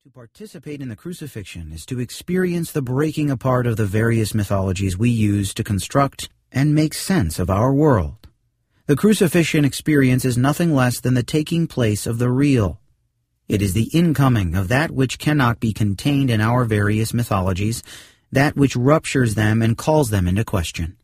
To participate in the crucifixion is to experience the breaking apart of the various mythologies we use to construct and make sense of our world. The crucifixion experience is nothing less than the taking place of the real. It is the incoming of that which cannot be contained in our various mythologies, that which ruptures them and calls them into question.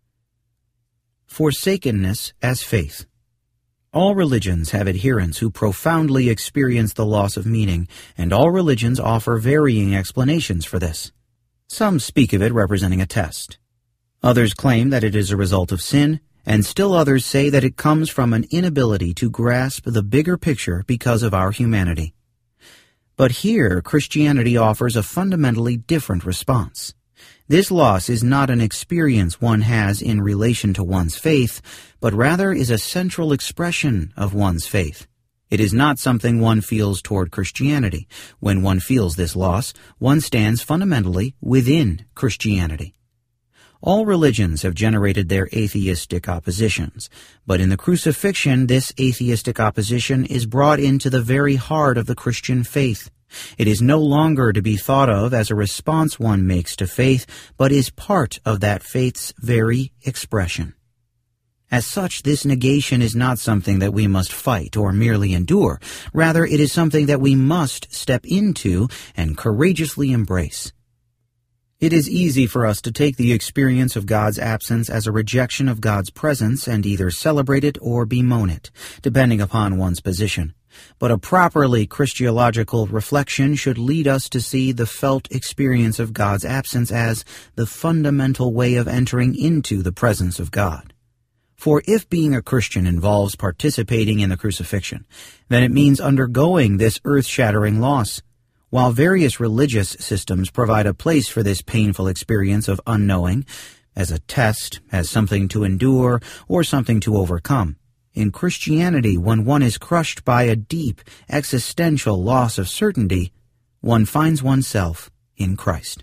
Forsakenness as faith. All religions have adherents who profoundly experience the loss of meaning, and all religions offer varying explanations for this. Some speak of it representing a test. Others claim that it is a result of sin, and still others say that it comes from an inability to grasp the bigger picture because of our humanity. But here, Christianity offers a fundamentally different response. This loss is not an experience one has in relation to one's faith, but rather is a central expression of one's faith. It is not something one feels toward Christianity. When one feels this loss, one stands fundamentally within Christianity. All religions have generated their atheistic oppositions, but in the crucifixion, this atheistic opposition is brought into the very heart of the Christian faith. It is no longer to be thought of as a response one makes to faith, but is part of that faith's very expression. As such, this negation is not something that we must fight or merely endure. Rather, it is something that we must step into and courageously embrace. It is easy for us to take the experience of God's absence as a rejection of God's presence and either celebrate it or bemoan it, depending upon one's position. But a properly Christological reflection should lead us to see the felt experience of God's absence as the fundamental way of entering into the presence of God. For if being a Christian involves participating in the crucifixion, then it means undergoing this earth-shattering loss. While various religious systems provide a place for this painful experience of unknowing, as a test, as something to endure, or something to overcome, in Christianity, when one is crushed by a deep, existential loss of certainty, one finds oneself in Christ.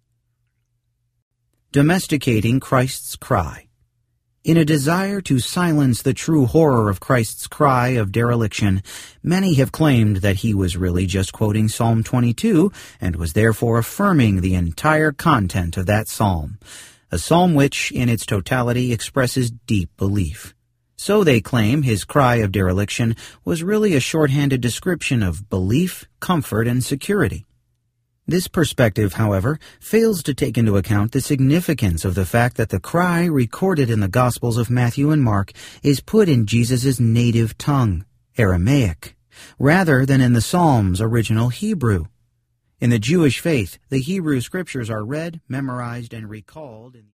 Domesticating Christ's cry. In a desire to silence the true horror of Christ's cry of dereliction, many have claimed that he was really just quoting Psalm 22 and was therefore affirming the entire content of that psalm, a psalm which, in its totality, expresses deep belief. So they claim his cry of dereliction was really a shorthanded description of belief, comfort, and security. This perspective, however, fails to take into account the significance of the fact that the cry recorded in the Gospels of Matthew and Mark is put in Jesus' native tongue, Aramaic, rather than in the Psalm's original Hebrew. In the Jewish faith, the Hebrew scriptures are read, memorized, and recalled in